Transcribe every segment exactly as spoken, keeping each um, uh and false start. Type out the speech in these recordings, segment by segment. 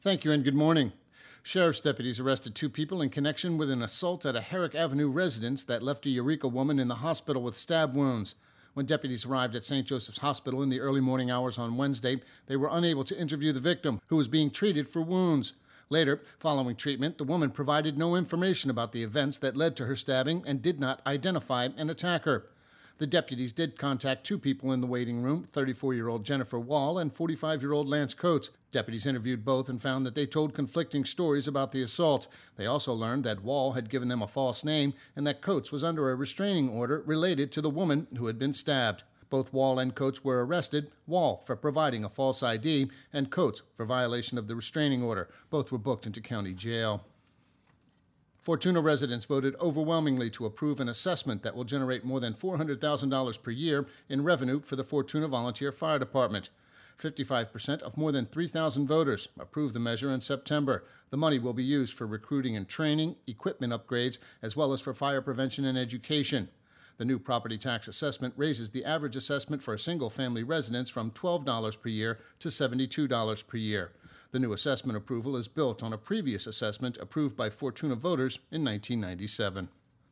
Thank you and good morning. Sheriff's deputies arrested two people in connection with an assault at a Herrick Avenue residence that left a Eureka woman in the hospital with stab wounds. When deputies arrived at Saint Joseph's Hospital in the early morning hours on Wednesday, they were unable to interview the victim, who was being treated for wounds. Later, following treatment, the woman provided no information about the events that led to her stabbing and did not identify an attacker. The deputies did contact two people in the waiting room, thirty-four-year-old Jennifer Wall and forty-five-year-old Lance Coates. Deputies interviewed both and found that they told conflicting stories about the assault. They also learned that Wall had given them a false name and that Coates was under a restraining order related to the woman who had been stabbed. Both Wall and Coates were arrested, Wall for providing a false I D and Coates for violation of the restraining order. Both were booked into county jail. Fortuna residents voted overwhelmingly to approve an assessment that will generate more than four hundred thousand dollars per year in revenue for the Fortuna Volunteer Fire Department. fifty-five percent of more than three thousand voters approved the measure in September. The money will be used for recruiting and training, equipment upgrades, as well as for fire prevention and education. The new property tax assessment raises the average assessment for a single-family residence from twelve dollars per year to seventy-two dollars per year. The new assessment approval is built on a previous assessment approved by Fortuna voters in nineteen ninety-seven.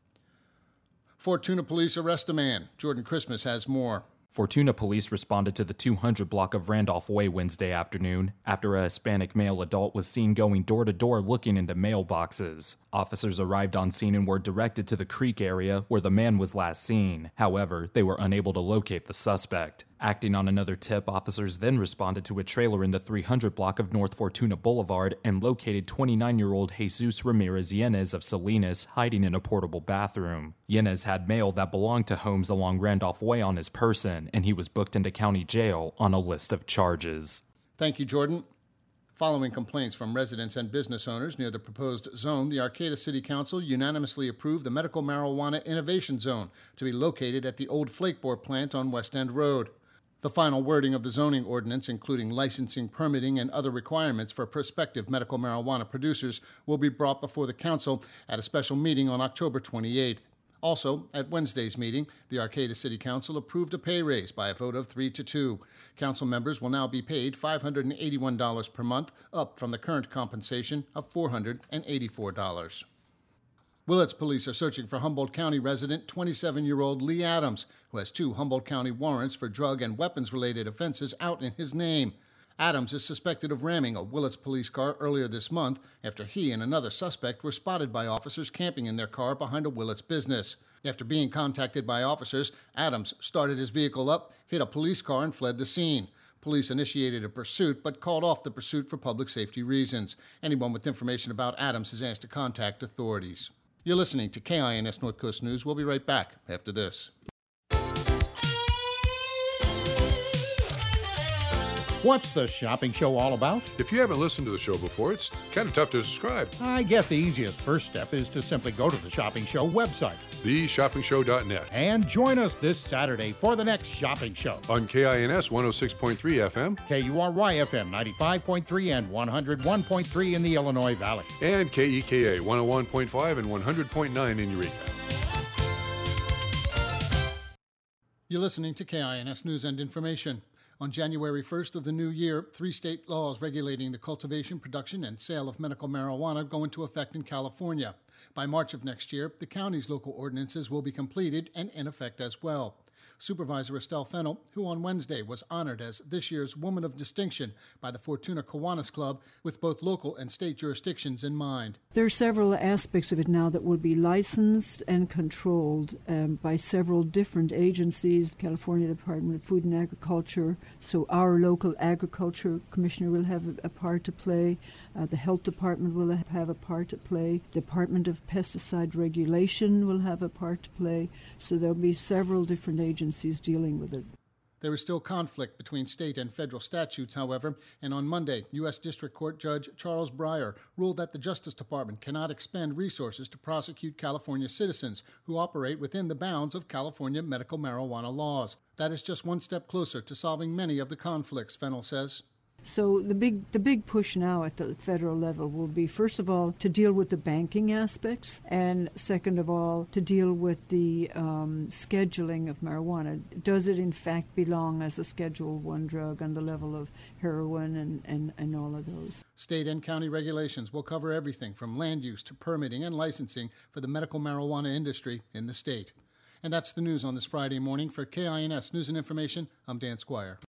Fortuna police arrest a man. Jordan Christmas has more. Fortuna police responded to the two hundred block of Randolph Way Wednesday afternoon after a Hispanic male adult was seen going door to door looking into mailboxes. Officers arrived on scene and were directed to the creek area where the man was last seen. However, they were unable to locate the suspect. Acting on another tip, officers then responded to a trailer in the three hundred block of North Fortuna Boulevard and located twenty-nine-year-old Jesus Ramirez Yanez of Salinas hiding in a portable bathroom. Yanez had mail that belonged to homes along Randolph Way on his person, and he was booked into county jail on a list of charges. Thank you, Jordan. Following complaints from residents and business owners near the proposed zone, the Arcata City Council unanimously approved the Medical Marijuana Innovation Zone to be located at the old Flakebore plant on West End Road. The final wording of the zoning ordinance, including licensing, permitting, and other requirements for prospective medical marijuana producers, will be brought before the council at a special meeting on October twenty-eighth. Also, at Wednesday's meeting, the Arcata City Council approved a pay raise by a vote of three to two. Council members will now be paid five hundred eighty-one dollars per month, up from the current compensation of four hundred eighty-four dollars. Willits police are searching for Humboldt County resident twenty-seven-year-old Lee Adams, who has two Humboldt County warrants for drug and weapons-related offenses out in his name. Adams is suspected of ramming a Willits police car earlier this month after he and another suspect were spotted by officers camping in their car behind a Willits business. After being contacted by officers, Adams started his vehicle up, hit a police car, and fled the scene. Police initiated a pursuit, but called off the pursuit for public safety reasons. Anyone with information about Adams is asked to contact authorities. You're listening to K I N S North Coast News. We'll be right back after this. What's the shopping show all about? If you haven't listened to the show before, it's kind of tough to describe. I guess the easiest first step is to simply go to the Shopping Show website. the shopping show dot net. And join us this Saturday for the next Shopping Show. On K I N S one oh six point three F M. K U R Y F M ninety-five point three and one oh one point three in the Illinois Valley. And K E K A one oh one point five and one hundred point nine in Eureka. You're listening to K I N S News and Information. On January first of the new year, three state laws regulating the cultivation, production, and sale of medical marijuana go into effect in California. By March of next year, the county's local ordinances will be completed and in effect as well. Supervisor Estelle Fennell, who on Wednesday was honored as this year's Woman of Distinction by the Fortuna Kiwanis Club, with both local and state jurisdictions in mind. There are several aspects of it now that will be licensed and controlled um, by several different agencies. California Department of Food and Agriculture, so our local agriculture commissioner will have a, a part to play. Uh, the health department will have a part to play. Department of Pesticide Regulation will have a part to play. So there'll be several different agencies dealing with it. There is still conflict between state and federal statutes, however, and on Monday, U S District Court Judge Charles Breyer ruled that the Justice Department cannot expend resources to prosecute California citizens who operate within the bounds of California medical marijuana laws. That is just one step closer to solving many of the conflicts, Fennell says. So the big the big push now at the federal level will be, first of all, to deal with the banking aspects, and second of all, to deal with the um, scheduling of marijuana. Does it in fact belong as a Schedule One drug on the level of heroin and, and, and all of those? State and county regulations will cover everything from land use to permitting and licensing for the medical marijuana industry in the state. And that's the news on this Friday morning. For K I N S News and Information, I'm Dan Squire.